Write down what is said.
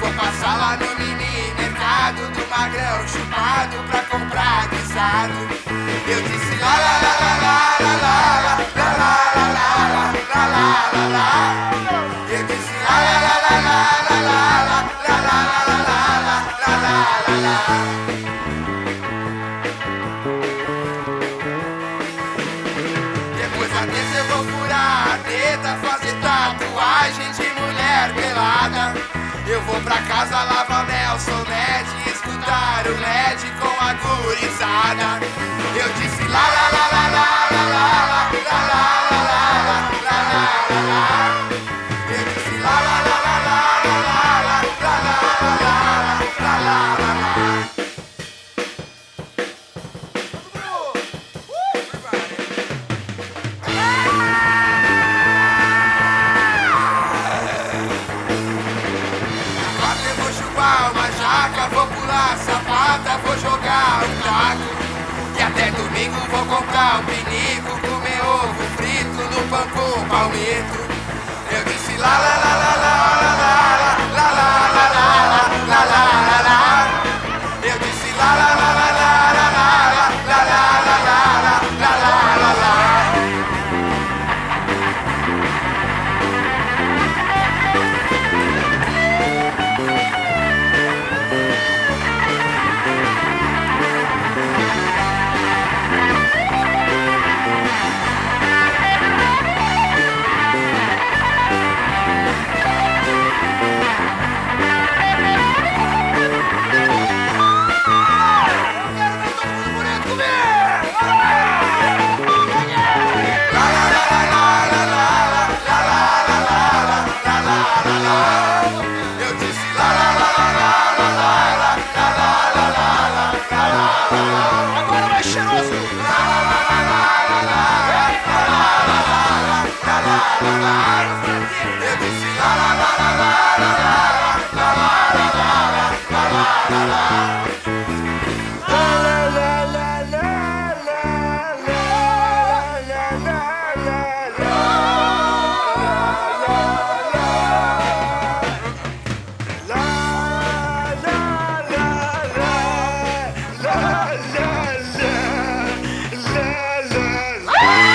vou passar lá no mini mercado do Magrão, chupado pra comprar guisado. Eu disse lá lá lá lá lá lá lá lá lá lá lá lá lá. Eu disse lá lá lá lá lá lá lá lá lá lá lá lá. Depois da terça eu vou furar a teta, fazer tatuagem de mulher pelada. Eu vou pra casa lavar Nelson Ned, escutar o LED com a gurizada. Eu disse lá lá lá lá lá lá lá lá lá lá lá lá. Eu disse lá lá lá lá lá lá lá lá lá lá lá. Uma jaca, vou pular sapata, vou jogar um taco. E até domingo vou comprar um pinico, comer ovo frito no pão com palmito. Eu disse lá lá lá lá lá lá lá lá lá lá lá lá lá. Eu disse lá lá lá lá lá lá lá lá lá lá lá lá. Agora vai cheiroso! Eu disse lá lá lá lá lá lá lá lá lá lá. La